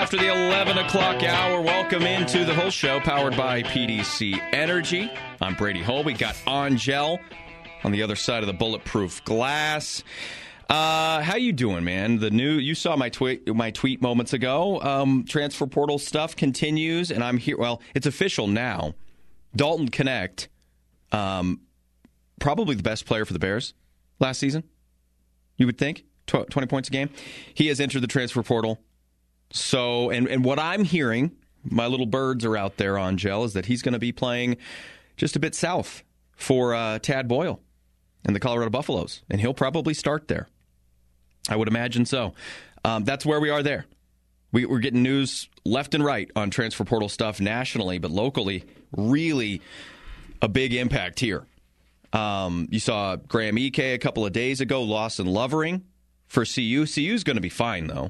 after the 11 o'clock hour. Welcome into the whole show, powered by PDC Energy. I'm Brady Hull. We got Angel on the other side of the bulletproof glass. How you doing, man? You saw my tweet moments ago. Transfer portal stuff continues, and I'm here. Well, it's official now. Dalton Knecht, probably the best player for the Bears last season, you would think. 20 points a game. He has entered the transfer portal. So, and what I'm hearing, my little birds are out there, Angel, is that he's going to be playing just a bit south for Tad Boyle and the Colorado Buffaloes, and he'll probably start there. I would imagine so. That's where we are there. We're getting news left and right on transfer portal stuff nationally, but locally, really a big impact here. You saw Graham Ike a couple of days ago, Lawson Lovering for CU. CU's going to be fine, though.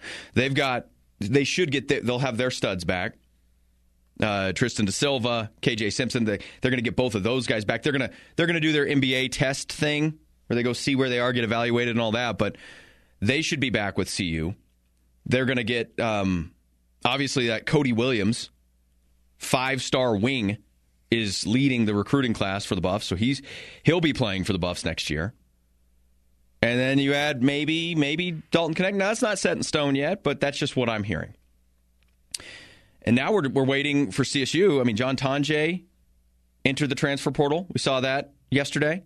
They'll have their studs back. Tristan Da Silva, KJ Simpson, they're going to get both of those guys back. They're going to do their NBA test thing where they go see where they are, get evaluated and all that, but they should be back with CU. They're going to get, obviously, that Cody Williams, 5-star wing, is leading the recruiting class for the Buffs, so he'll be playing for the Buffs next year. And then you add maybe Dalton Knecht. Now, that's not set in stone yet, but that's just what I'm hearing. And now we're waiting for CSU. I mean, John Tonje entered the transfer portal. We saw that yesterday.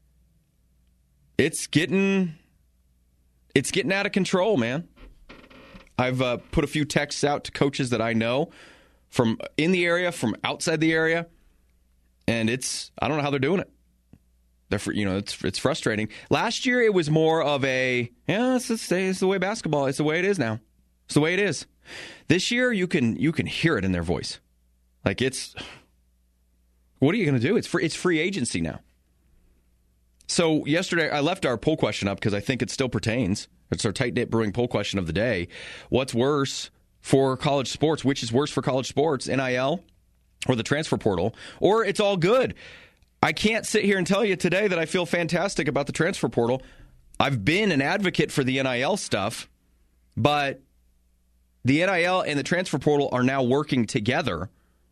It's getting out of control, man. I've put a few texts out to coaches that I know from in the area, from outside the area, and I don't know how they're doing it. It's frustrating. Last year, it was more of it's the way basketball. It's the way it is now. It's the way it is. This year, you can hear it in their voice. Like what are you going to do? It's free agency now. So yesterday, I left our poll question up because I think it still pertains. It's our tight-knit brewing poll question of the day. What's worse for college sports? Which is worse for college sports, NIL or the transfer portal? Or it's all good? I can't sit here and tell you today that I feel fantastic about the transfer portal. I've been an advocate for the NIL stuff, but the NIL and the transfer portal are now working together.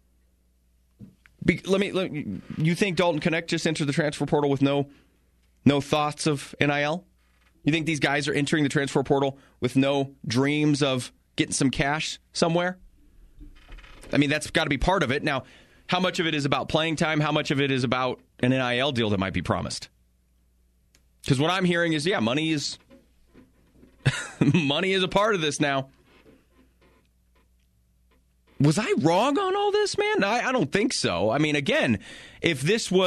You think Dalton Knecht just entered the transfer portal with no thoughts of NIL? You think these guys are entering the transfer portal with no dreams of getting some cash somewhere? I mean, that's got to be part of it. Now, how much of it is about playing time? How much of it is about an NIL deal that might be promised? Because what I'm hearing is, money is money is a part of this now. Was I wrong on all this, man? I don't think so. I mean, again, if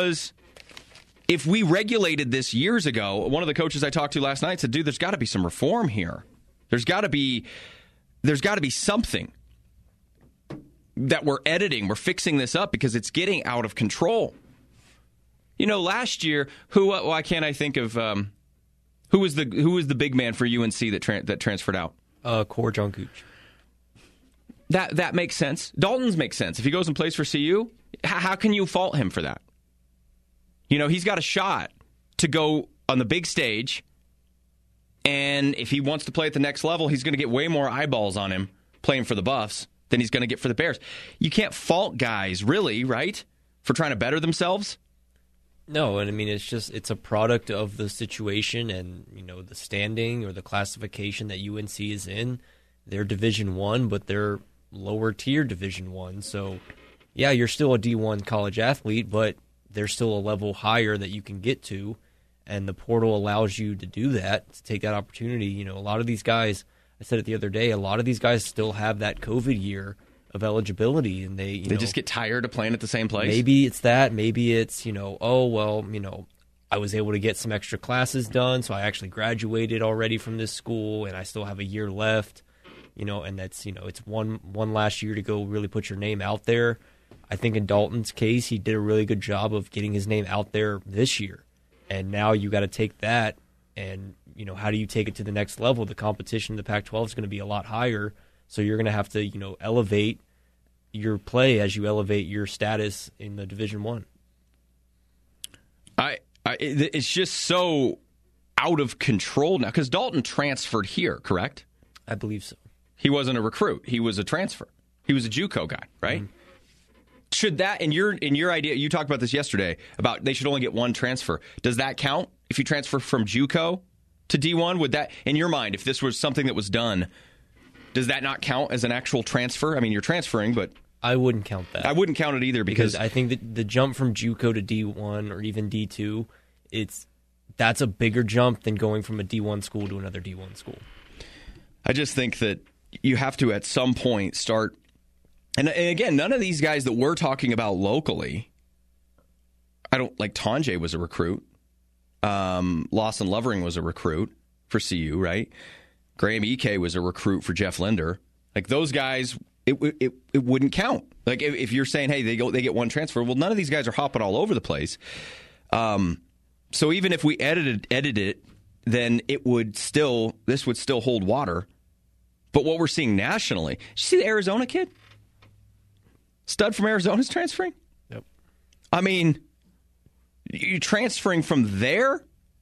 we regulated this years ago, one of the coaches I talked to last night said, dude, there's got to be some reform here. There's got to be something that we're editing. We're fixing this up because it's getting out of control. Last year, why can't I think of who was the big man for UNC that transferred out? Core John Gooch. That makes sense. Dalton's makes sense. If he goes and plays for CU, how can you fault him for that? He's got a shot to go on the big stage, and if he wants to play at the next level, he's going to get way more eyeballs on him playing for the Buffs than he's going to get for the Bears. You can't fault guys, really, right, for trying to better themselves? No, and I mean, it's a product of the situation and, the standing or the classification that UNC is in. They're Division I, but they're lower tier Division I. So, yeah, you're still a D1 college athlete, but there's still a level higher that you can get to, and the portal allows you to do that, to take that opportunity. A lot of these guys, I said it the other day, a lot of these guys still have that COVID year of eligibility, and they just get tired of playing at the same place. Maybe it's that. Maybe it's, I was able to get some extra classes done, so I actually graduated already from this school, and I still have a year left, and that's, it's one last year to go really put your name out there. I think in Dalton's case, he did a really good job of getting his name out there this year, and now you got to take that and, how do you take it to the next level? The competition in the Pac-12 is going to be a lot higher, so you're going to have to, elevate your play as you elevate your status in the Division I. It's just so out of control now because Dalton transferred here, correct? I believe so. He wasn't a recruit. He was a transfer. He was a JUCO guy, right? Mm-hmm. Should that, in your idea, you talked about this yesterday, about they should only get one transfer. Does that count if you transfer from JUCO to D1? Would that, in your mind, if this was something that was done, does that not count as an actual transfer? I mean, you're transferring, but... I wouldn't count that. I wouldn't count it either because I think that the jump from JUCO to D1 or even D2, that's a bigger jump than going from a D1 school to another D1 school. I just think that you have to at some point start, and again, none of these guys that we're talking about locally, I don't like. Tonje was a recruit. Lawson Lovering was a recruit for CU, right? Graham Ike was a recruit for Jeff Linder. Like those guys, it wouldn't count. Like if you're saying, hey, they get one transfer, well, none of these guys are hopping all over the place. So even if we edited it, then this would still hold water. But what we're seeing nationally, did you see the Arizona kid? Stud from Arizona's transferring? Yep. I mean, you transferring from there?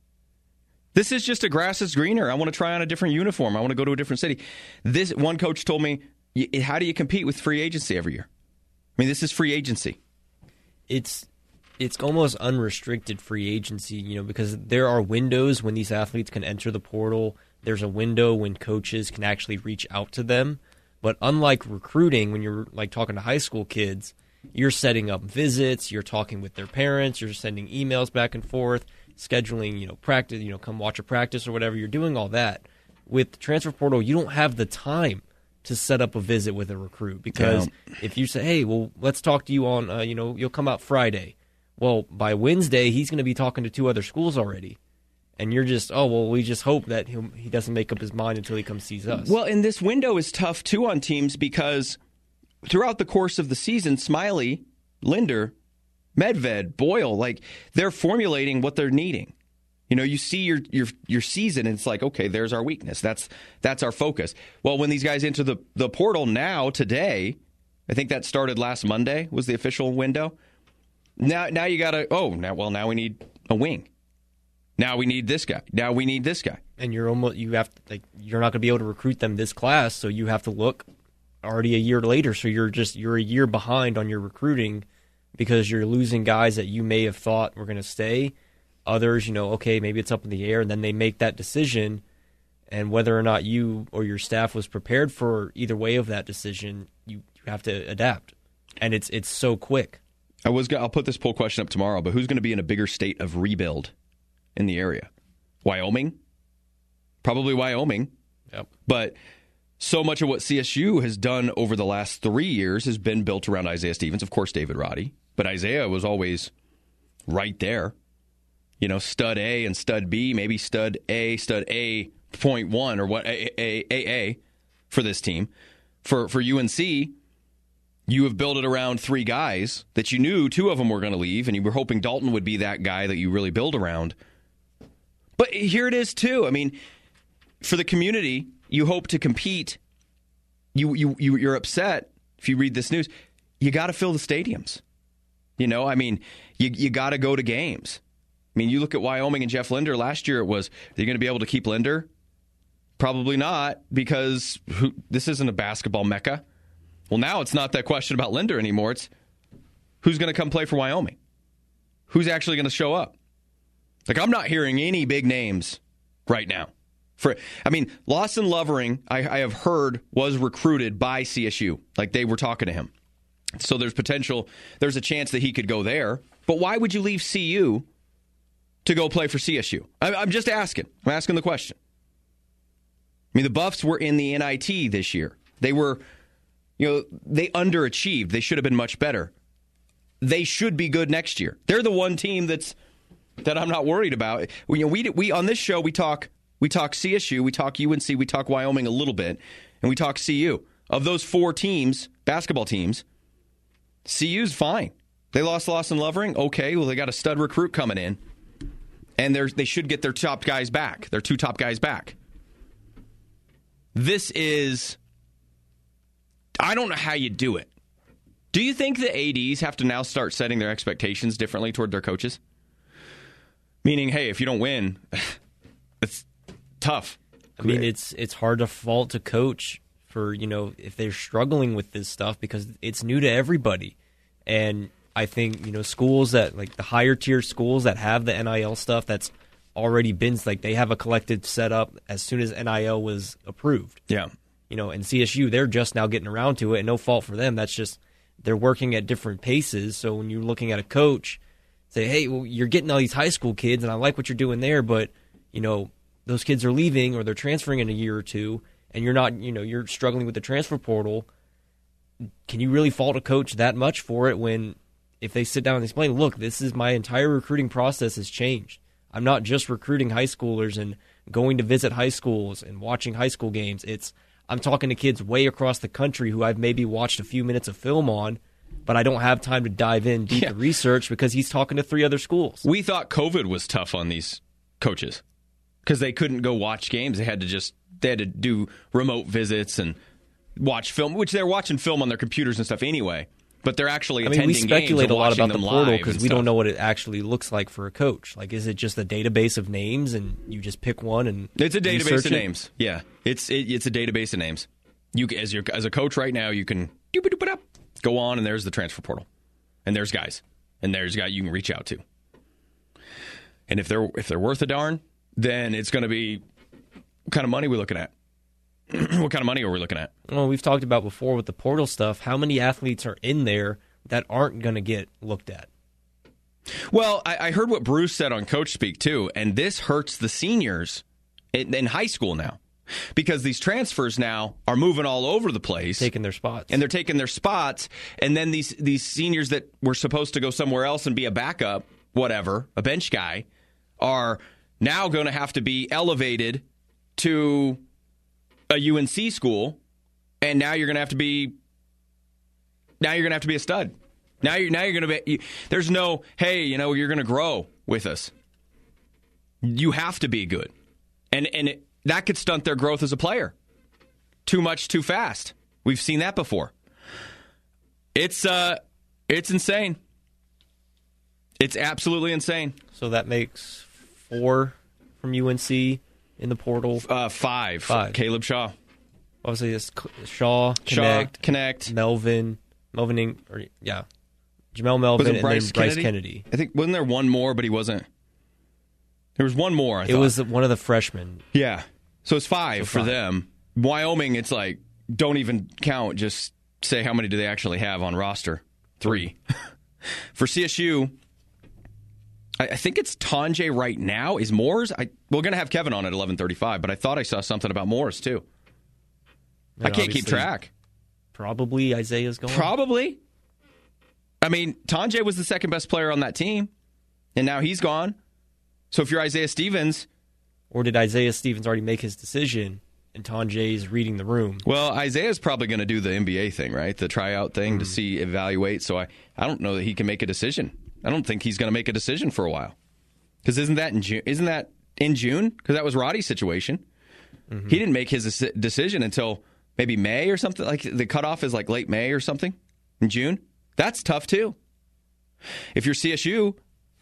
This is just a grass is greener. I want to try on a different uniform. I want to go to a different city. This one coach told me, how do you compete with free agency every year? I mean, this is free agency. It's almost unrestricted free agency, because there are windows when these athletes can enter the portal. There's a window when coaches can actually reach out to them. But unlike recruiting, when you're like talking to high school kids, you're setting up visits, you're talking with their parents, you're sending emails back and forth, scheduling, practice, come watch a practice or whatever. You're doing all that. With the transfer portal, you don't have the time to set up a visit with a recruit because if you say, hey, well, let's talk to you on, you'll come out Friday. Well, by Wednesday, he's going to be talking to 2 other schools already. And you're just, we just hope that he doesn't make up his mind until he comes sees us. Well, and this window is tough, too, on teams because throughout the course of the season, Smiley, Linder, Medved, Boyle, they're formulating what they're needing. You see your season, and it's like, okay, there's our weakness. That's our focus. Well, when these guys enter the portal now, today, I think that started last Monday, was the official window. Now you got to, now we need a wing. Now we need this guy. Now we need this guy. And you're not going to be able to recruit them this class, so you have to look already a year later. So you're a year behind on your recruiting because you're losing guys that you may have thought were going to stay. Others, maybe it's up in the air, and then they make that decision. And whether or not you or your staff was prepared for either way of that decision, you have to adapt. And it's so quick. I'll put this poll question up tomorrow, but who's going to be in a bigger state of rebuild in the area? Wyoming? Probably Wyoming. Yep. But so much of what CSU has done over the last 3 years has been built around Isaiah Stevens, of course, David Roddy. But Isaiah was always right there. Stud A and stud B, maybe stud A 0.1 or what, AA for this team. For UNC, you have built it around 3 guys that you knew 2 of them were going to leave, and you were hoping Dalton would be that guy that you really build around. But here it is, too. I mean, for the community, you hope to compete. You're upset if you read this news. You got to fill the stadiums. You got to go to games. I mean, you look at Wyoming and Jeff Linder. Last year it was, are you going to be able to keep Linder? Probably not, because this isn't a basketball mecca. Well, now it's not that question about Linder anymore. It's who's going to come play for Wyoming? Who's actually going to show up? I'm not hearing any big names right now. Lawson Lovering, I have heard, was recruited by CSU. They were talking to him. So there's a chance that he could go there. But why would you leave CU to go play for CSU? I'm just asking. I'm asking the question. The Buffs were in the NIT this year. They were... they underachieved. They should have been much better. They should be good next year. They're the one team that I'm not worried about. We on this show we talk CSU, we talk UNC, we talk Wyoming a little bit, and we talk CU. Of those 4 teams, basketball teams, CU's fine. They lost Lawson Lovering. Okay, well they got a stud recruit coming in, and they should get their top guys back. Their 2 top guys back. This is. I don't know how you do it. Do you think the ADs have to now start setting their expectations differently toward their coaches? Meaning, hey, if you don't win, it's tough. It's hard to fault a coach for, if they're struggling with this stuff, because it's new to everybody. And I think, schools that, like the higher tier schools that have the NIL stuff that's already been, like they have a collective set up as soon as NIL was approved. Yeah. And CSU, they're just now getting around to it, and no fault for them. That's just, they're working at different paces. So when you're looking at a coach, say, hey, well, you're getting all these high school kids, and I like what you're doing there, but, those kids are leaving or they're transferring in a year or two, and you're not, you're struggling with the transfer portal. Can you really fault a coach that much for it when, if they sit down and explain, look, this is my entire recruiting process has changed. I'm not just recruiting high schoolers and going to visit high schools and watching high school games. I'm talking to kids way across the country who I've maybe watched a few minutes of film on, but I don't have time to dive in deep to research because he's talking to 3 other schools. We thought COVID was tough on these coaches because they couldn't go watch games. They had to do remote visits and watch film, which they're watching film on their computers and stuff anyway. But they're actually attending games. We speculate a lot about the portal because we don't know what it actually looks like for a coach. Like, is it just a database of names and you just pick one and it's a database of names? Yeah, it's a database of names. You as a coach right now, you can go on and there's the transfer portal, and there's guys, and there's guys you can reach out to. And if they're worth a darn, then it's going to be what kind of money we're looking at. What kind of money are we looking at? Well, we've talked about before with the portal stuff, how many athletes are in there that aren't going to get looked at? Well, I heard what Bruce said on Coach Speak, too, and this hurts the seniors in high school now because these transfers now are moving all over the place. Taking their spots. And they're taking their spots, and then these seniors that were supposed to go somewhere else and be a backup, whatever, a bench guy, are now going to have to be elevated to a UNC school, and now you're going to have to be a stud. Now you're going to be. There's no, hey, you're going to grow with us. You have to be good, and that could stunt their growth as a player. Too much, too fast. We've seen that before. It's insane. It's absolutely insane. So that makes 4 from UNC in the portal. 5. Caleb Shaw. Obviously, it's Shaw, Connect, Jamel Melvin, and then Bryce Kennedy. I think, wasn't there one more, but he wasn't. There was one more, I thought. It was one of the freshmen. Yeah. So it's 5 for them. Wyoming, it's like, don't even count. Just say how many do they actually have on roster. 3. For CSU, I think it's Tonje right now. Is Moores? We're going to have Kevin on at 11:35, but I thought I saw something about Morris, too. I can't keep track. Probably Isaiah's going. Probably. I mean, Tonje was the second best player on that team, and now he's gone. So if you're Isaiah Stevens... Or did Isaiah Stevens already make his decision, and Tonje's reading the room? Well, Isaiah's probably going to do the NBA thing, right? The tryout thing to evaluate. So I don't know that he can make a decision. I don't think he's going to make a decision for a while. Because isn't that in June? Because that was Roddy's situation. Mm-hmm. He didn't make his decision until maybe May or something. Like the cutoff is like late May or something in June. That's tough too. If you're CSU,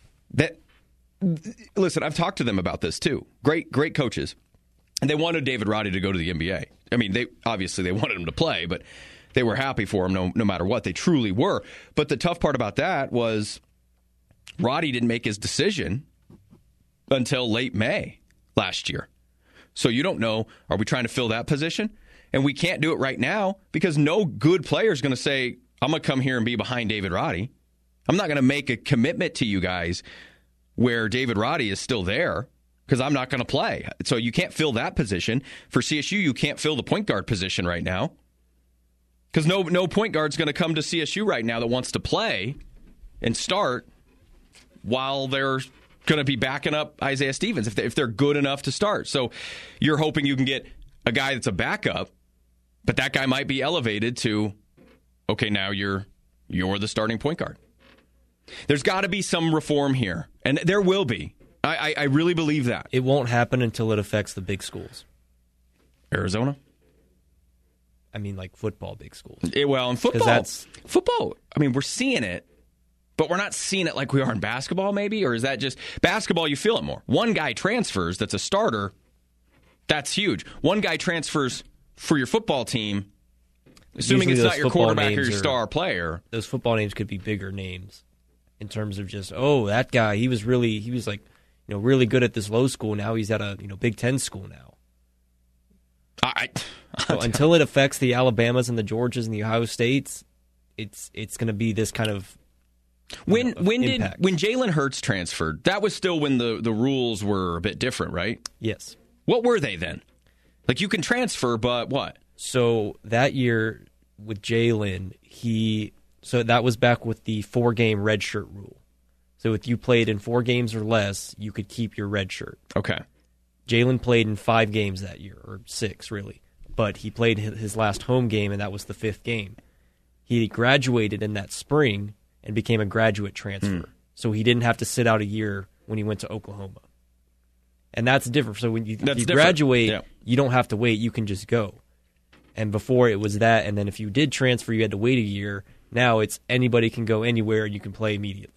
listen, I've talked to them about this too. Great coaches. And they wanted David Roddy to go to the NBA. I mean, they wanted him to play, but they were happy for him no matter what. They truly were. But the tough part about that was Roddy didn't make his decision until late May last year. So you don't know, are we trying to fill that position? And we can't do it right now because no good player is going to say, I'm going to come here and be behind David Roddy. I'm not going to make a commitment to you guys where David Roddy is still there because I'm not going to play. So you can't fill that position. For CSU, you can't fill the point guard position right now because no point guard's going to come to CSU right now that wants to play and start while they're going to be backing up Isaiah Stevens if they're good enough to start. So you're hoping you can get a guy that's a backup, but that guy might be elevated to, okay, now you're the starting point guard. There's got to be some reform here, and there will be. I really believe that. It won't happen until it affects the big schools. Arizona? I mean, like football big schools. Well, in football, I mean, we're seeing it, but we're not seeing it like we are in basketball, maybe? Or is that just basketball, you feel it more? One guy transfers that's a starter, that's huge. One guy transfers for your football team, assuming Usually it's those not your football quarterback or names your star player. Those football names could be bigger names in terms of just, that guy, he was like, really good at this low school. Now he's at a, Big Ten school now. So until it affects the Alabamas and the Georgias and the Ohio States, it's going to be this kind of when impact. When Jalen Hurts transferred, that was still when the rules were a bit different, right? Yes. What were they then? Like, you can transfer, but what? So that year with Jalen, so that was back with the 4-game redshirt rule. So if you played in 4 games or less, you could keep your red shirt. Okay. Jalen played in 5 games that year, or 6 really, but he played his last home game, and that was the 5th game. He graduated in that spring and became a graduate transfer, so he didn't have to sit out a year when he went to Oklahoma. And that's different. So when you graduate, you don't have to wait; you can just go. And before it was that, and then if you did transfer, you had to wait a year. Now it's anybody can go anywhere, and you can play immediately.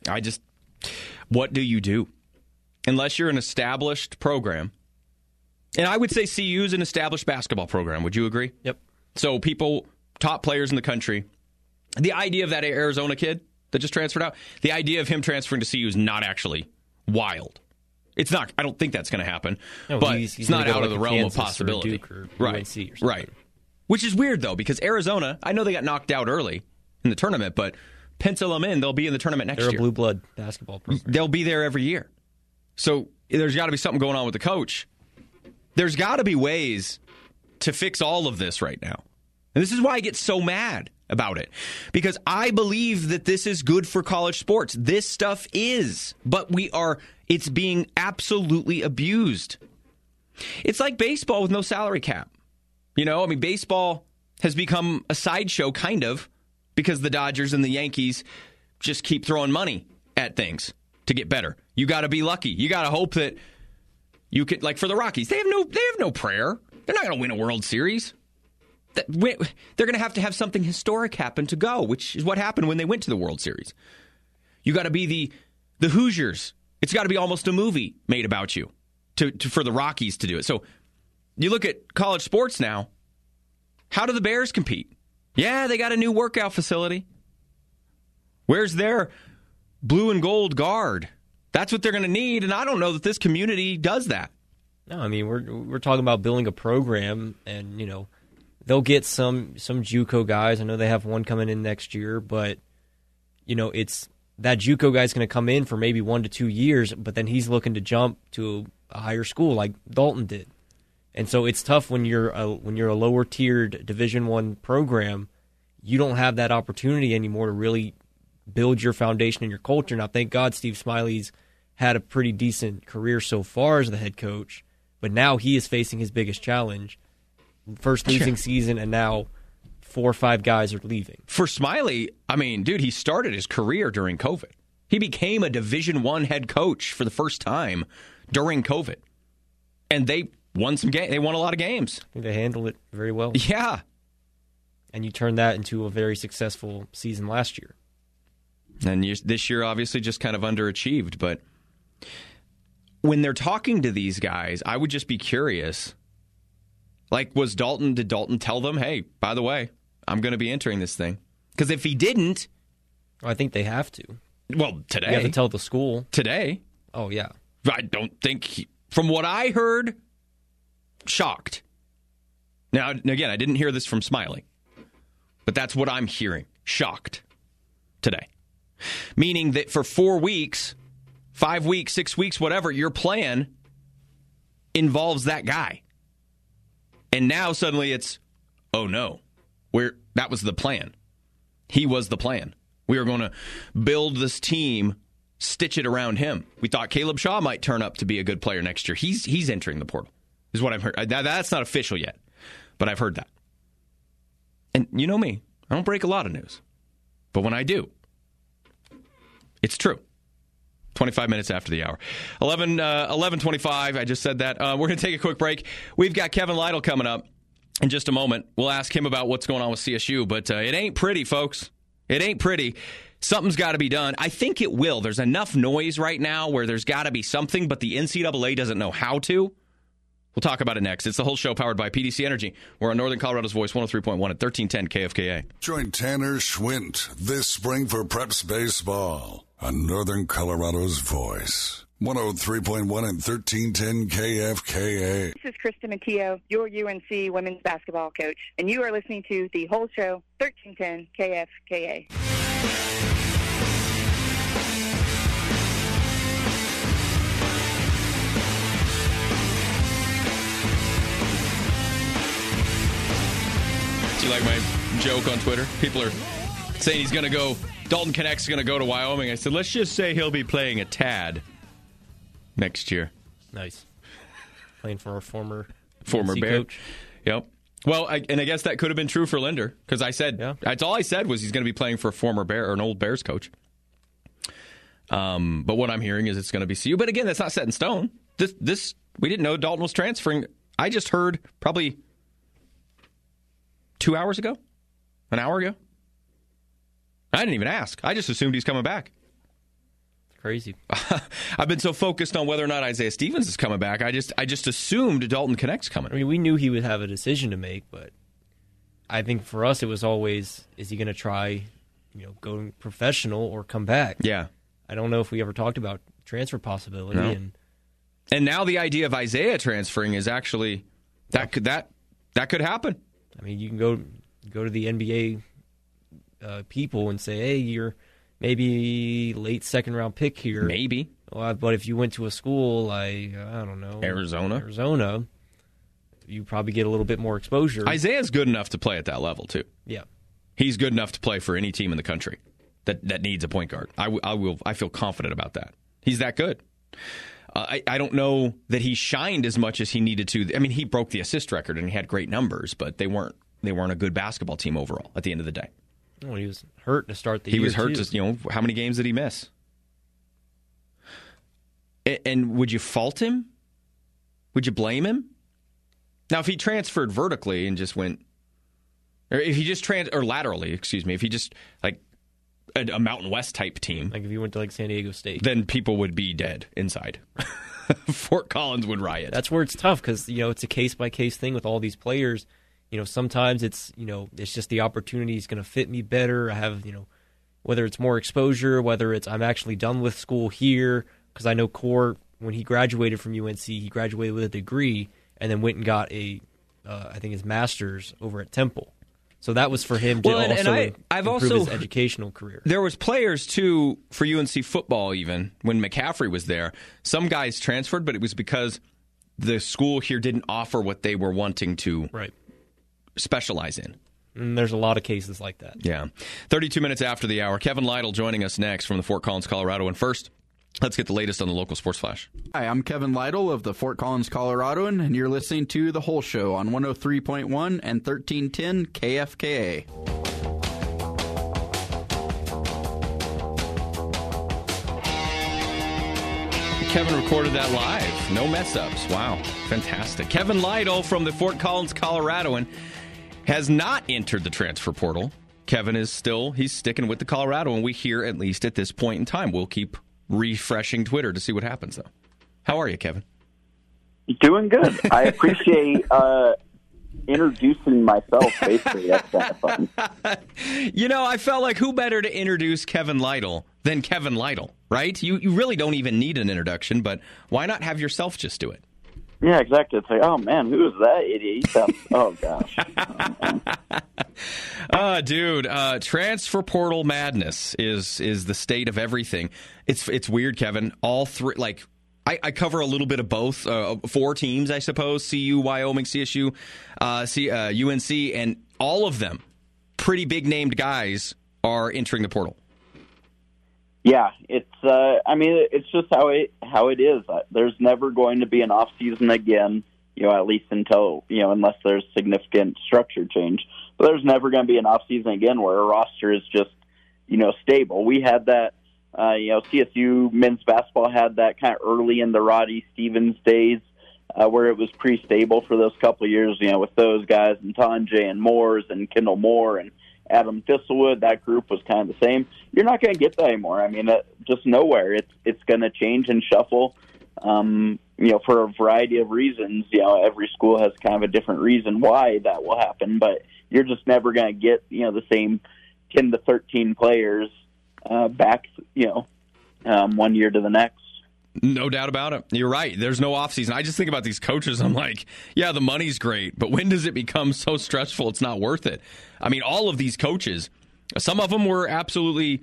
What do you do? Unless you're an established program. And I would say CU is an established basketball program. Would you agree? Yep. So top players in the country, the idea of that Arizona kid that just transferred out, the idea of him transferring to CU is not actually wild. It's not. I don't think that's going to happen. No, but he's it's not out of the realm Kansas of possibility. Or Duke or right. UNC or something. Right. Which is weird, though, because Arizona, I know they got knocked out early in the tournament, but pencil them in. They'll be in the tournament next year. They're a blue blood basketball program. They'll be there every year. So there's got to be something going on with the coach. There's got to be ways to fix all of this right now. And this is why I get so mad about it. Because I believe that this is good for college sports. This stuff is. But it's being absolutely abused. It's like baseball with no salary cap. Baseball has become a sideshow, kind of, because the Dodgers and the Yankees just keep throwing money at things to get better. You got to be lucky. You got to hope that you could, like for the Rockies, they have no prayer. They're not going to win a World Series. They're going to have something historic happen to go, which is what happened when they went to the World Series. You got to be the Hoosiers. It's got to be almost a movie made about you for the Rockies to do it. So you look at college sports now. How do the Bears compete? Yeah, they got a new workout facility. Where's their blue and gold guard? That's what they're going to need, and I don't know that this community does that. No, I mean we're talking about building a program, and they'll get some JUCO guys. I know they have one coming in next year, but it's that JUCO guy's going to come in for maybe 1 to 2 years, but then he's looking to jump to a higher school like Dalton did. And so it's tough when you're a lower tiered Division I program. You don't have that opportunity anymore to really build your foundation and your culture. Now, thank God Steve Smiley's had a pretty decent career so far as the head coach, but now he is facing his biggest challenge. First losing season, and now 4 or 5 guys are leaving. For Smiley, he started his career during COVID. He became a Division I head coach for the first time during COVID. And they won some games. They won a lot of games. I think they handled it very well. Yeah. And you turned that into a very successful season last year. And this year, obviously, just kind of underachieved. But when they're talking to these guys, I would just be curious. Like, did Dalton tell them, hey, by the way, I'm going to be entering this thing? Because if he didn't... I think they have to. Well, today. You have to tell the school. Today. Oh, yeah. I don't think... From what I heard, shocked. Now, again, I didn't hear this from Smiley. But that's what I'm hearing. Shocked. Today. Meaning that for 4 weeks, 5 weeks, 6 weeks, whatever, your plan involves that guy. And now suddenly it's, oh no, that was the plan. He was the plan. We were going to build this team, stitch it around him. We thought Caleb Shaw might turn up to be a good player next year. He's entering the portal, is what I've heard. That's not official yet, but I've heard that. And you know me, I don't break a lot of news. But when I do, it's true. 25 minutes after the hour. 11:25, I just said that. We're going to take a quick break. We've got Kevin Lytle coming up in just a moment. We'll ask him about what's going on with CSU, but it ain't pretty, folks. It ain't pretty. Something's got to be done. I think it will. There's enough noise right now where there's got to be something, but the NCAA doesn't know how to. We'll talk about it next. It's the whole show powered by PDC Energy. We're on Northern Colorado's Voice, 103.1 at 1310 KFKA. Join Tanner Schwint this spring for Preps Baseball on Northern Colorado's Voice, 103.1 and 1310 KFKA. This is Krista Matteo, your UNC women's basketball coach, and you are listening to the whole show, 1310 KFKA. Do you like my joke on Twitter? People are saying he's going to go, Dalton Knecht's going to go to Wyoming. I said, let's just say he'll be playing a tad next year. Nice. Playing for our former Bear coach. Yep. Well, I guess that could have been true for Linder, because I said, that's all I said was he's going to be playing for a former Bear or an old Bears coach. But what I'm hearing is it's going to be CU. But again, that's not set in stone. This we didn't know Dalton was transferring. I just heard probably 2 hours ago, an hour ago. I didn't even ask. I just assumed he's coming back. It's crazy. I've been so focused on whether or not Isaiah Stevens is coming back. I just assumed Dalton Knecht's coming. I mean, we knew he would have a decision to make, but I think for us it was always, is he going to try, go professional or come back? Yeah. I don't know if we ever talked about transfer possibility. No. And now the idea of Isaiah transferring is actually that could happen. I mean, you can go to the NBA people and say, hey, you're maybe late second-round pick here. Maybe. Well, but if you went to a school like, I don't know. Arizona, you probably get a little bit more exposure. Isaiah's good enough to play at that level, too. Yeah. He's good enough to play for any team in the country that needs a point guard. I feel confident about that. He's that good. I don't know that he shined as much as he needed to. I mean, he broke the assist record and he had great numbers, but they weren't a good basketball team overall at the end of the day. Well, he was hurt to start the year. He was hurt. Too. How many games did he miss? And would you fault him? Would you blame him? Now, if he transferred vertically and just went, or if he just or laterally, excuse me, if he just like a Mountain West type team, like if you went to like San Diego State, then people would be dead inside. Fort Collins would riot. That's where it's tough because it's a case by case thing with all these players. Sometimes it's it's just the opportunity is going to fit me better. I have whether it's more exposure, whether it's I'm actually done with school here, because I know Core, when he graduated from UNC, he graduated with a degree and then went and got I think his master's over at Temple. So that was for him to improve his educational career. There was players, too, for UNC football even, when McCaffrey was there. Some guys transferred, but it was because the school here didn't offer what they were wanting to specialize in. And there's a lot of cases like that. Yeah. 32 minutes after the hour. Kevin Lytle joining us next from the Fort Collins, Colorado. And first, let's get the latest on the local sports flash. Hi, I'm Kevin Lytle of the Fort Collins, Coloradoan, and you're listening to The Whole Show on 103.1 and 1310 KFKA. Kevin recorded that live. No mess-ups. Wow. Fantastic. Kevin Lytle from the Fort Collins, Coloradoan has not entered the transfer portal. Kevin is he's sticking with the Colorado, and we hear at least at this point in time. We'll keep refreshing Twitter to see what happens, though. How are you, Kevin? Doing good. I appreciate introducing myself, basically. That's kind of fun. I felt like who better to introduce Kevin Lytle than Kevin Lytle, right? You really don't even need an introduction, but why not have yourself just do it? Yeah, exactly. It's like, oh, man, who is that idiot? He sounds, oh, gosh. Dude, transfer portal madness is the state of everything. It's weird, Kevin. All three, like, I cover a little bit of both. 4 teams, I suppose, CU, Wyoming, CSU, UNC, and all of them, pretty big-named guys, are entering the portal. Yeah, it's it's just how it is. There's never going to be an off season again, at least until, unless there's significant structure change. But there's never going to be an off season again where a roster is just, stable. We had that, CSU men's basketball had that kind of early in the Roddy Stevens days, where it was pretty stable for those couple of years, with those guys and Tonje and Moores and Kendall Moore and Adam Thistlewood. That group was kind of the same. You're not going to get that anymore. I mean, just nowhere. It's going to change and shuffle. for a variety of reasons, every school has kind of a different reason why that will happen, but you're just never going to get, the same 10 to 13 players back, 1 year to the next. No doubt about it. You're right. There's no offseason. I just think about these coaches. I'm like, yeah, the money's great, but when does it become so stressful it's not worth it? I mean, all of these coaches, some of them were absolutely,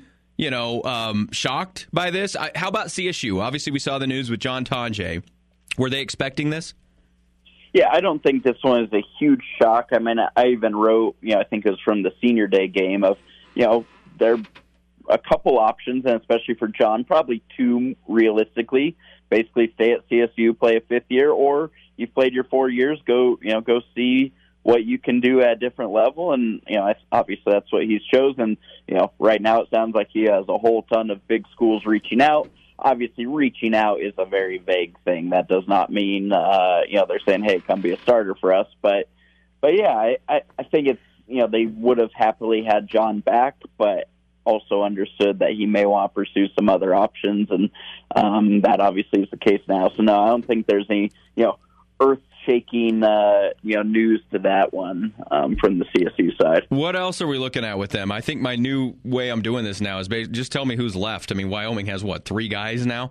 shocked by this. How about CSU? Obviously, we saw the news with John Tonje. Were they expecting this? Yeah, I don't think this one is a huge shock. I mean, I even wrote, I think it was from the senior day game of, there a couple options, and especially for John, probably two realistically. Basically, stay at CSU, play a fifth year, or you've played your 4 years, go see what you can do at a different level. And obviously that's what he's chosen. Right now it sounds like he has a whole ton of big schools reaching out. Obviously, reaching out is a very vague thing. That does not mean they're saying, "Hey, come be a starter for us." But yeah, I think it's they would have happily had John back, but also understood that he may want to pursue some other options, and that obviously is the case now. So no, I don't think there's any earth-shaking news to that one from the CSU side. What else are we looking at with them? I think my new way I'm doing this now is just tell me who's left. I mean, Wyoming has 3 guys now.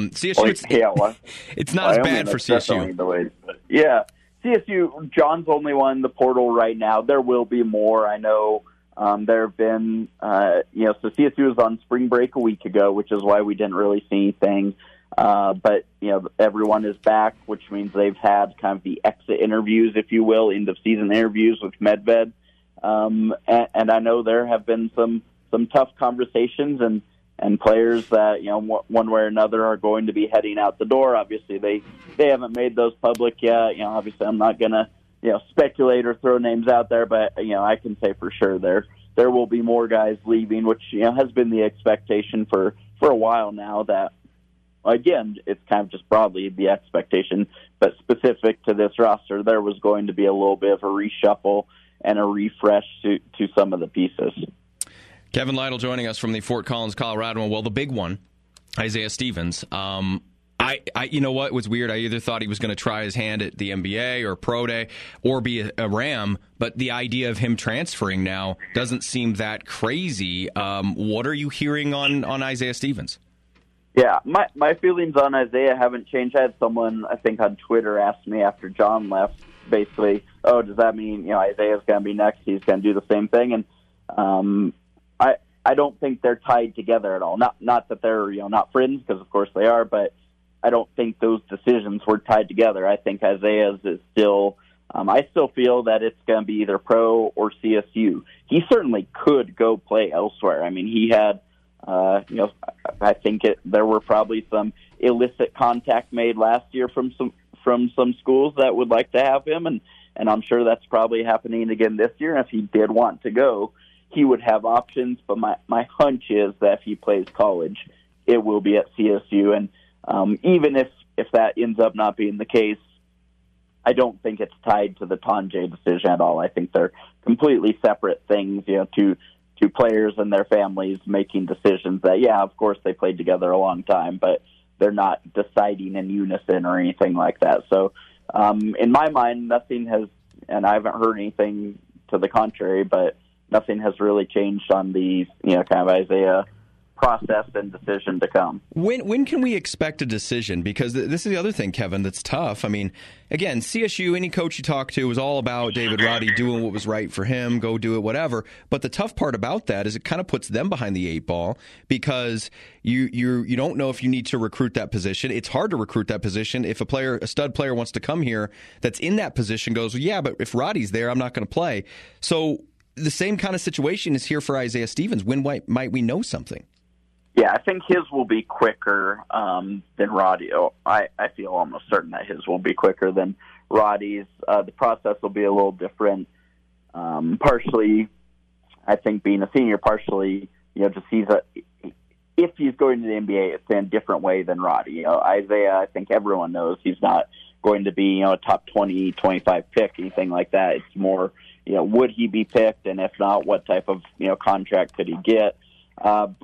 CSU, it's not Wyoming, as bad for CSU. Yeah, CSU. John's only one in the portal right now. There will be more. I know. There have been, so CSU was on spring break a week ago, which is why we didn't really see anything. But, everyone is back, which means they've had kind of the exit interviews, if you will, end of season interviews with Medved. And I know there have been some tough conversations and players that, one way or another are going to be heading out the door. Obviously, they haven't made those public yet. Obviously I'm not going to, speculate or throw names out there, but, I can say for sure there will be more guys leaving, which, has been the expectation for a while now. That, again, it's kind of just broadly the expectation, but specific to this roster, there was going to be a little bit of a reshuffle and a refresh to some of the pieces. Kevin Lytle joining us from the Fort Collins, Colorado. Well, the big one, Isaiah Stevens. You know what was weird? I either thought he was going to try his hand at the NBA or Pro Day or be a Ram, but the idea of him transferring now doesn't seem that crazy. What are you hearing on Isaiah Stevens? Yeah, my feelings on Isaiah haven't changed. I had someone, I think, on Twitter ask me after John left, basically, does that mean, Isaiah's going to be next? He's going to do the same thing? And I don't think they're tied together at all. Not that they're, not friends, because of course they are, but I don't think those decisions were tied together. I think Isaiah's is still, I still feel that it's going to be either pro or CSU. He certainly could go play elsewhere. I mean, he had, I think there were probably some illicit contact made last year from some schools that would like to have him, and I'm sure that's probably happening again this year. And if he did want to go, he would have options. But my hunch is that if he plays college, it will be at CSU. And even if that ends up not being the case, I don't think it's tied to the Tonje decision at all. I think they're completely separate things, to players and their families making decisions that, yeah, of course they played together a long time, but they're not deciding in unison or anything like that. So in my mind, nothing has, and I haven't heard anything to the contrary, but nothing has really changed on the, kind of Isaiah process and decision to come. When can we expect a decision? Because this is the other thing, Kevin, that's tough. I mean, again, CSU, any coach you talk to was all about David Roddy doing what was right for him, go do it, whatever. But the tough part about that is it kind of puts them behind the 8 ball because you don't know if you need to recruit that position. It's hard to recruit that position. If a stud player wants to come here that's in that position goes, well, yeah, but if Roddy's there, I'm not going to play. So the same kind of situation is here for Isaiah Stevens. When might we know something? Yeah, I think his will be quicker than Roddy. I feel almost certain that his will be quicker than Roddy's. The process will be a little different. Partially, I think being a senior, partially, just if he's going to the NBA, it's in a different way than Roddy. Isaiah, I think everyone knows he's not going to be, a top 20, 25 pick, anything like that. It's more, would he be picked? And if not, what type of, contract could he get?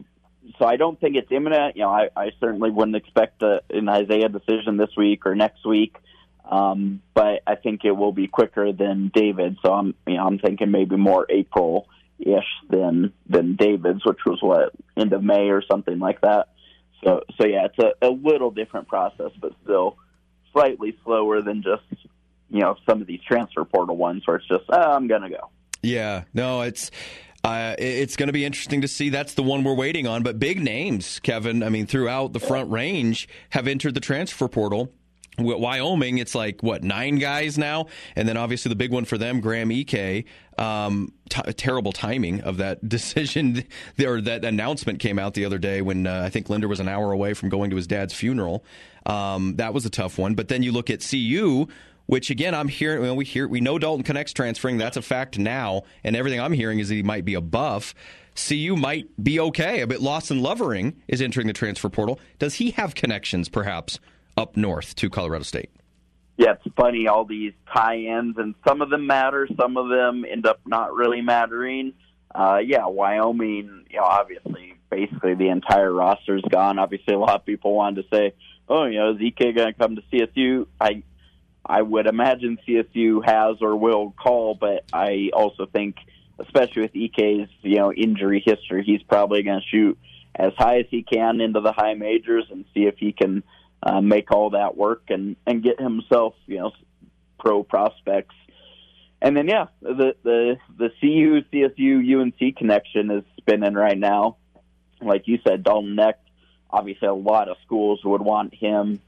So I don't think it's imminent. I certainly wouldn't expect an Isaiah decision this week or next week. But I think it will be quicker than David. So I'm thinking maybe more April-ish than David's, which was end of May or something like that. So yeah, it's a little different process, but still slightly slower than just some of these transfer portal ones where it's just I'm gonna go. Yeah, no, it's going to be interesting to see. That's the one we're waiting on. But big names, Kevin, I mean, throughout the Front Range have entered the transfer portal. Wyoming, it's 9 guys now? And then obviously the big one for them, Graham Ike. Terrible timing of that decision, or that announcement came out the other day when I think Linder was an hour away from going to his dad's funeral. That was a tough one. But then you look at CU, which again, I'm hearing, we know Dalton Knecht's transferring. That's a fact now. And everything I'm hearing is that he might be a buff. CU might be okay. But Lawson Lovering is entering the transfer portal. Does he have connections, perhaps, up north to Colorado State? Yeah, it's funny, all these tie-ins, and some of them matter, some of them end up not really mattering. Wyoming, obviously, basically the entire roster's gone. Obviously, a lot of people wanted to say, is EK going to come to CSU? I would imagine CSU has or will call, but I also think, especially with EK's, injury history, he's probably going to shoot as high as he can into the high majors and see if he can make all that work and get himself, pro prospects. And then, the CU, CSU, UNC connection is spinning right now. Like you said, Dalton Knecht, obviously a lot of schools would want him.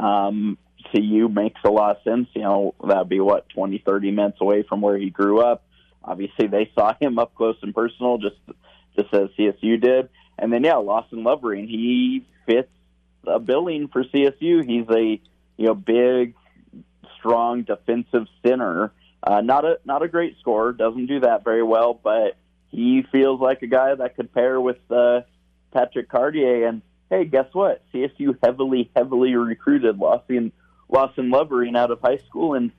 CU makes a lot of sense. That'd be 20, 30 minutes away from where he grew up. Obviously they saw him up close and personal, just as CSU did. And then, Lawson Lovering, he fits a billing for CSU. He's a big, strong defensive center. Not a great scorer, doesn't do that very well, but he feels like a guy that could pair with Patrick Cartier. And hey, guess what? CSU heavily recruited Lawson Lovering out of high school and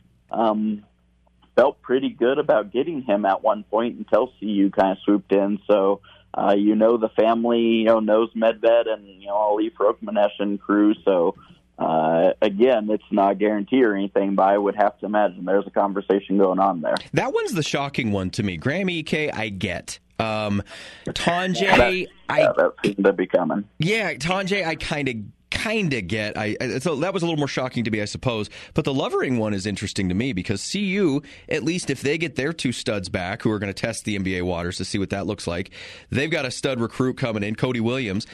felt pretty good about getting him at one point until CU kind of swooped in. So the family knows Medved and Ali Frokmanesh and crew. So again, it's not a guarantee or anything, but I would have to imagine there's a conversation going on there. That one's the shocking one to me. Graham Ike, I get. Tonje, that seemed to be coming. Yeah, Tonje, I kind of get. So that was a little more shocking to me, I suppose. But the Lovering one is interesting to me because CU, at least if they get their 2 studs back, who are going to test the NBA waters to see what that looks like, they've got a stud recruit coming in, Cody Williams.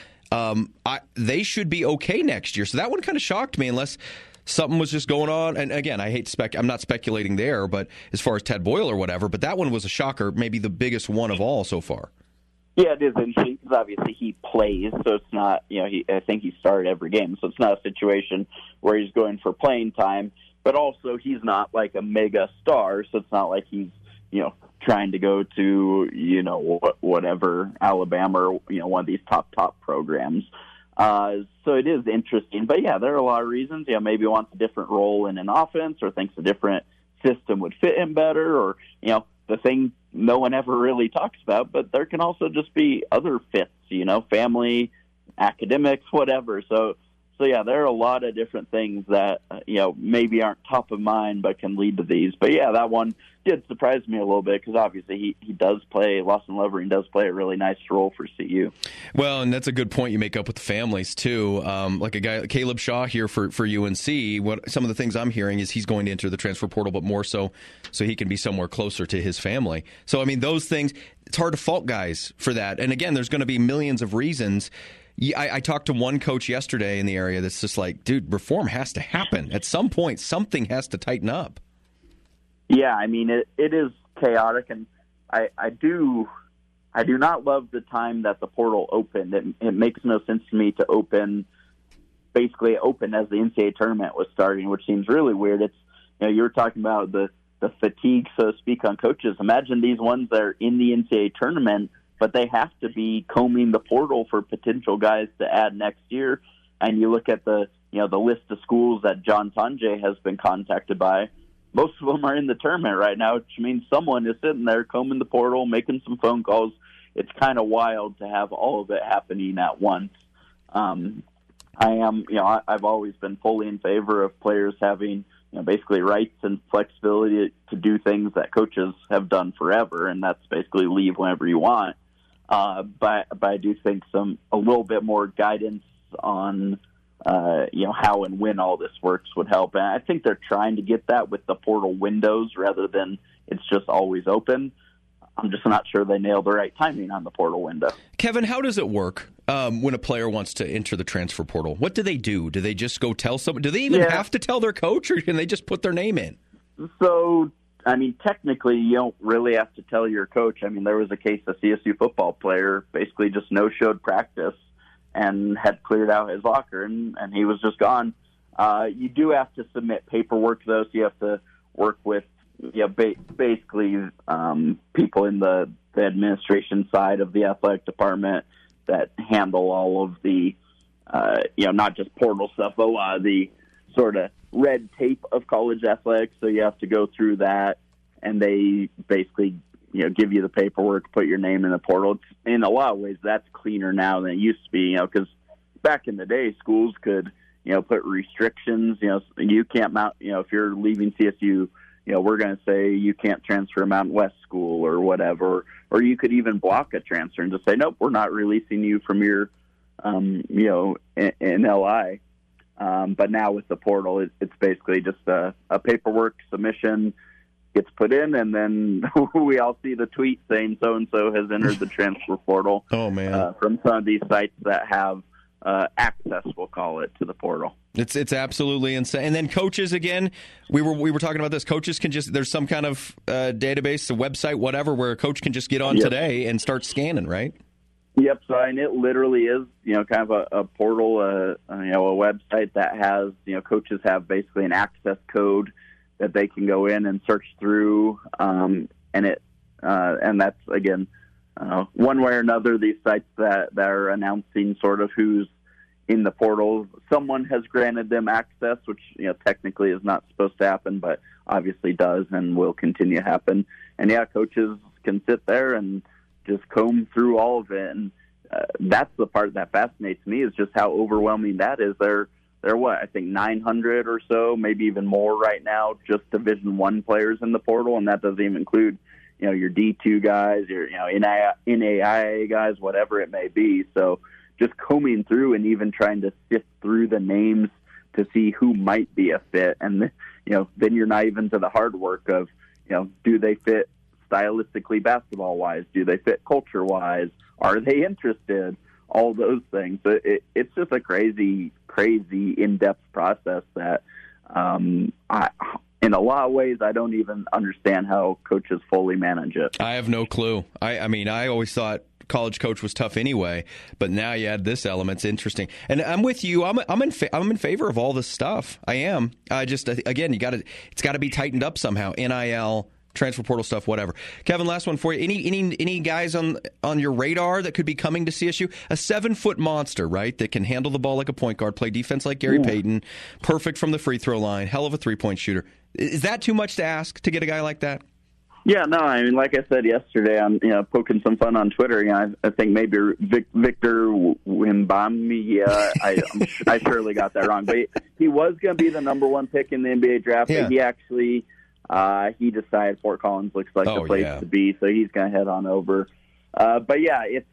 They should be okay next year. So that one kind of shocked me, unless something was just going on. And again, I'm not speculating there, but as far as Ted Boyle or whatever, but that one was a shocker, maybe the biggest one of all so far. Yeah, it is interesting because obviously he plays, so it's not, I think he started every game, so it's not a situation where he's going for playing time, but also he's not like a mega star, so it's not like he's, trying to go to, whatever, Alabama or, one of these top programs. So it is interesting, but yeah, there are a lot of reasons. Maybe he wants a different role in an offense or thinks a different system would fit him better or, the thing no one ever really talks about, but there can also just be other fits, family, academics, whatever. So yeah, there are a lot of different things that, maybe aren't top of mind, but can lead to these. But yeah, that one did surprise me a little bit because obviously he does play, Lawson Lovering does play a really nice role for CU. Well, and that's a good point you make up with the families too. Like a guy, Caleb Shaw here for UNC, some of the things I'm hearing is he's going to enter the transfer portal, but more so he can be somewhere closer to his family. So, I mean, those things, it's hard to fault guys for that. And again, there's going to be millions of reasons. I talked to one coach yesterday in the area that's just like, dude, reform has to happen. At some point, something has to tighten up. Yeah, I mean, it is chaotic, and I do not love the time that the portal opened. It makes no sense to me to open as the NCAA tournament was starting, which seems really weird. It's, you were talking about the fatigue, so to speak, on coaches. Imagine these ones that are in the NCAA tournament, but they have to be combing the portal for potential guys to add next year. And you look at the list of schools that John Tonje has been contacted by. Most of them are in the tournament right now, which means someone is sitting there combing the portal, making some phone calls, it's kind of wild to have all of it happening at once. I've always been fully in favor of players having, basically rights and flexibility to do things that coaches have done forever, and that's basically leave whenever you want. But I do think a little bit more guidance on, how and when all this works would help. And I think they're trying to get that with the portal windows rather than it's just always open. I'm just not sure they nailed the right timing on the portal window. Kevin, how does it work when a player wants to enter the transfer portal? What do they do? Do they just go tell someone? Do they even have to tell their coach, or can they just put their name in? So, technically, you don't really have to tell your coach. There was a case, a CSU football player basically just no-showed practice and had cleared out his locker, and he was just gone. You do have to submit paperwork, though, so you have to work with basically people in the administration side of the athletic department that handle all of the, not just portal stuff, but a lot of the sort of red tape of college athletics. So you have to go through that, and they basically, give you the paperwork, put your name in the portal. It's, in a lot of ways, that's cleaner now than it used to be, because back in the day, schools could, put restrictions. You can't mount, if you're leaving CSU, we're going to say you can't transfer to Mountain West School or whatever, or you could even block a transfer and just say, nope, we're not releasing you from your, in LI. But now with the portal, it's basically just a paperwork submission gets put in, and then we all see the tweet saying so-and-so has entered the transfer portal. Oh, man. From some of these sites that have access, we'll call it, to the portal. It's absolutely insane. And then coaches, again, we were talking about this. Coaches can just, there's some kind of database, a website, whatever, where a coach can just get on today and start scanning, right? Yep. So it literally is, kind of a portal, a website that has, coaches have basically an access code that they can go in and search through, and that's, again, one way or another, these sites that are announcing sort of who's in the portal, someone has granted them access, which technically is not supposed to happen, but obviously does and will continue to happen. And coaches can sit there and just comb through all of it, and that's the part that fascinates me, is just how overwhelming that is. There are I think 900 or so, maybe even more right now, just Division I players in the portal, and that doesn't even include your D2 guys, your NAIA guys, whatever it may be. So just combing through and even trying to sift through the names to see who might be a fit, and then you're not even to the hard work of do they fit stylistically basketball wise? Do they fit culture wise? Are they interested? All those things. So it's just a crazy in-depth process that in a lot of ways, I don't even understand how coaches fully manage it. I have no clue. I always thought college coach was tough anyway, but now you add this element. It's interesting. And I'm with you. I'm in favor of all this stuff. I am. I just, again, it's got to be tightened up somehow. NIL, transfer portal stuff, whatever. Kevin, last one for you. Any guys on your radar that could be coming to CSU? A 7-foot monster, right, that can handle the ball like a point guard, play defense like Gary Payton, perfect from the free throw line, hell of a three-point shooter. Is that too much to ask to get a guy like that? Yeah, no, like I said yesterday, I'm poking some fun on Twitter. I think maybe Victor Wembanyama. I surely got that wrong, but he was going to be the number 1 pick in the NBA draft. Yeah. But he actually he decided Fort Collins looks like the place to be, so he's going to head on over. But yeah, it's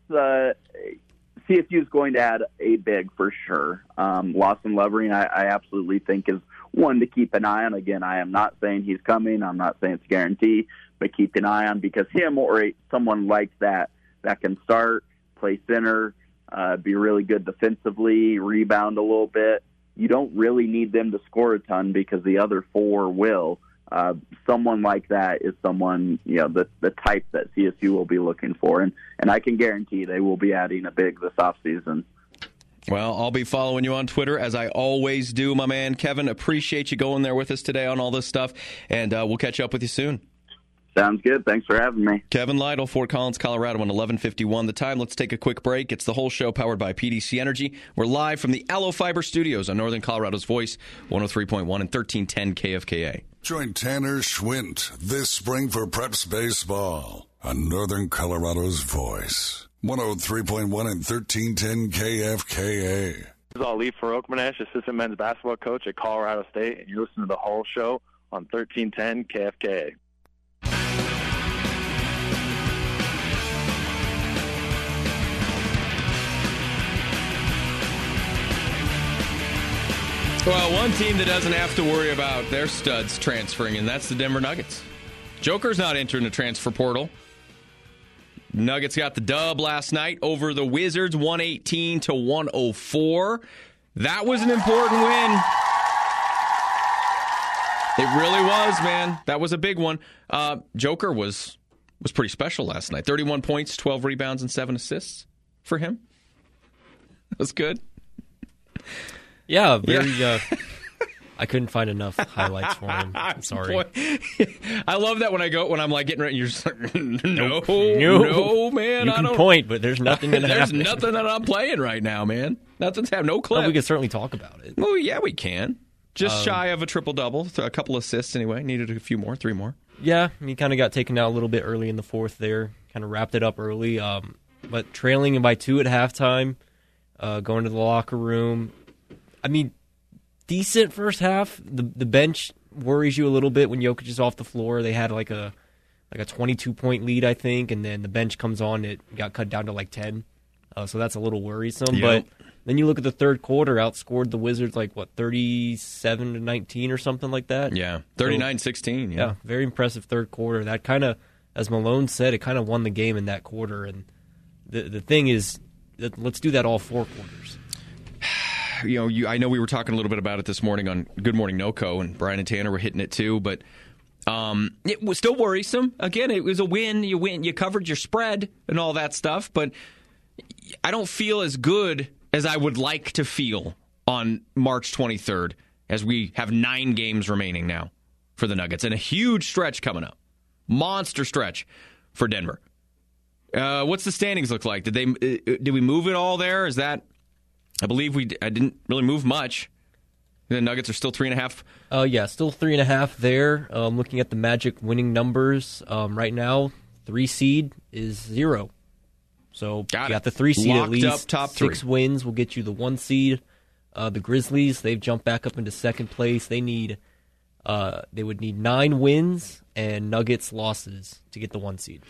CSU is going to add a big for sure. Lawson Lovering, I absolutely think is one to keep an eye on. Again, I am not saying he's coming. I'm not saying it's a guarantee, but keep an eye on, because him or someone like that can start, play center, be really good defensively, rebound a little bit. You don't really need them to score a ton because the other 4 will. Someone like that is someone, the type that CSU will be looking for. And I can guarantee they will be adding a big this offseason. Well, I'll be following you on Twitter, as I always do, my man. Kevin, appreciate you going there with us today on all this stuff, and we'll catch up with you soon. Sounds good. Thanks for having me. Kevin Lytle, Fort Collins, Colorado, on 11:51 the time. Let's take a quick break. It's the whole show powered by PDC Energy. We're live from the Aloe Fiber Studios on Northern Colorado's Voice, 103.1 and 1310 KFKA. Join Tanner Schwint this spring for Preps Baseball. on Northern Colorado's voice. 103.1 and 1310 KFKA. This is Ali Farokhmanesh, assistant men's basketball coach at Colorado State, and you're listening to The Whole Show on 1310 KFKA. Well, one team that doesn't have to worry about their studs transferring, and that's the Denver Nuggets. Joker's not entering the transfer portal. Nuggets got the dub last night over the Wizards, 118-104. That was an important win. It really was, man. That was a big one. Joker was pretty special last night. 31 points, 12 rebounds, and 7 assists for him. That was good. Yeah, very. I couldn't find enough highlights for him. I'm sorry. Boy, I love that when I'm like getting ready, and you're just like, no, man. You can point, but there's nothing going to happen. There's nothing that I'm playing right now, man. Nothing's happening. No clip. Well, we can certainly talk about it. Well, yeah, we can. Just shy of a triple-double. A couple assists anyway. Needed a few more, 3 more. Yeah, he kind of got taken out a little bit early in the fourth there. Kind of wrapped it up early. But trailing by 2 at halftime, going to the locker room. I mean, decent first half. The bench worries you a little bit when Jokic is off the floor. They had like a 22-point lead, I think, and then the bench comes on. It got cut down to like 10. So that's a little worrisome. Yep. But then you look at the third quarter, outscored the Wizards like, 37-19 or something like that? Yeah, 39-16. Yeah, very impressive third quarter. That kind of, as Malone said, it kind of won the game in that quarter. And the thing is, let's do that all 4 quarters. I know we were talking a little bit about it this morning on Good Morning NoCo, and Brian and Tanner were hitting it too, but it was still worrisome. Again, it was a win. You covered your spread and all that stuff, but I don't feel as good as I would like to feel on March 23rd, as we have 9 games remaining now for the Nuggets, and a huge stretch coming up. Monster stretch for Denver. What's the standings look like? Did we move it all there? Is that... I believe I didn't really move much. The Nuggets are still 3.5. Yeah, still 3.5 there. Looking at the Magic winning numbers right now, 3 seed is 0. So you got the 3 seed Locked at least. Up, top 6 3. wins will get you the 1 seed. The Grizzlies, they've jumped back up into second place. They would need 9 wins and Nuggets losses to get the 1 seed.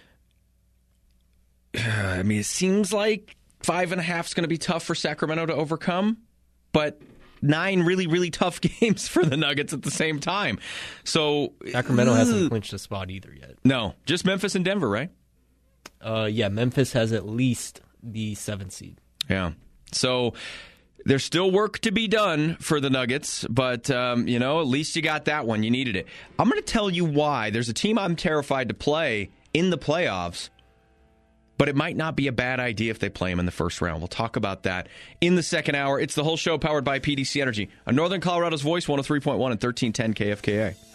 I mean, it seems like 5.5 is going to be tough for Sacramento to overcome, but 9 really, really tough games for the Nuggets at the same time. So Sacramento hasn't clinched a spot either yet. No, just Memphis and Denver, right? Yeah, Memphis has at least the 7th seed. Yeah. So there's still work to be done for the Nuggets, but, at least you got that one. You needed it. I'm going to tell you why. There's a team I'm terrified to play in the playoffs, but it might not be a bad idea if they play them in the first round. We'll talk about that in the second hour. It's The Whole Show, powered by PDC Energy. On Northern Colorado's Voice, 103.1 and 1310 KFKA.